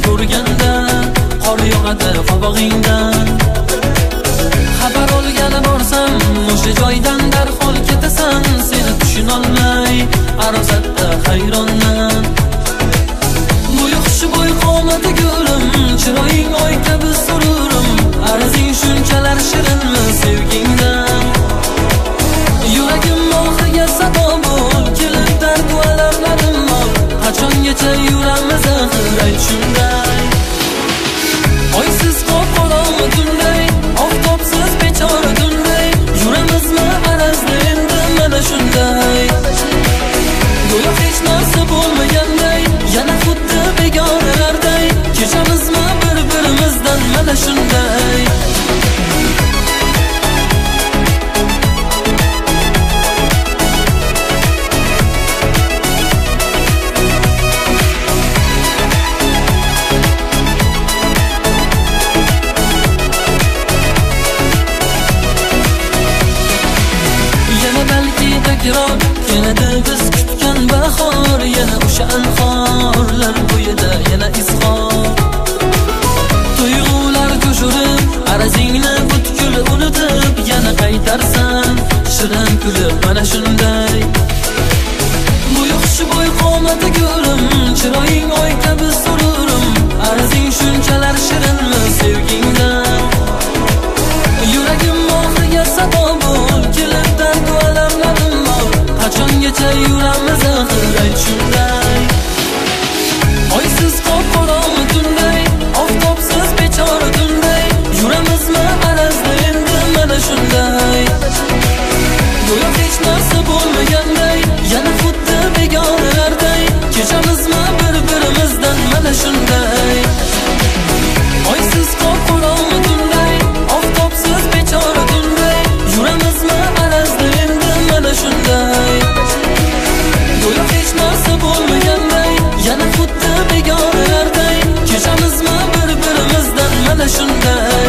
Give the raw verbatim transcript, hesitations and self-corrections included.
ko'rganda qor yog'adi qovog'ingdan. Xabar olgani borsam o'sha joydan darhol ketasan, seni tushunolmay arosatda hayronman. Bo'yi xushbo'y qomati gulim, chiroying oy kabi sururim, arzing shunchalar shirinmi sevgingdan. Yuragim oxiga sado bo'l, kelib dard va alamlarim bor, qachongacha yuramiz axir ayt shunday. Oysiz qop-qorong'i tunday, oftobsiz bechora tunday, yuramizmi arazda endi mana shunday. Go'yo hech narsa bo'lmaganday, yana xuddi begonalarday, kechamizmi bir-birimizdan mana shunday. Keladi biz kutgan bahor, yana o'sha anhorlar bo'yida yana izhor. Tuyg'ular jo'shirib, arazingni butkul unutib, yana qaytarsan shirin kulib mana shunday. Bo'yi xushbo'y qomati gulim, chiroying oy kabi sururim, arazing shunchalar shirinmi sevgingdan. Yuragim oxiga sado bo'l, kelib dard va alamlarim bor, qachongacha yuramiz axir ayt shunday. Oysiz qop-qorong'i tunday, oftobsiz bechora tunday, yuramizmi arazda endi mana shunday. Go'yo hech narsa bo'lmaganday, yana xuddi begonalarday, kechamizmi bir-birimizdan mana shunday. Oysiz qop-qorong'i tunday, oftobsiz bechora tunday, yuramizmi arazda endi mana shunday. Go'yo hech narsa bo'lmaganday, yana xuddi begonalarday, kechamizmi bir-birimizdan mana shunday.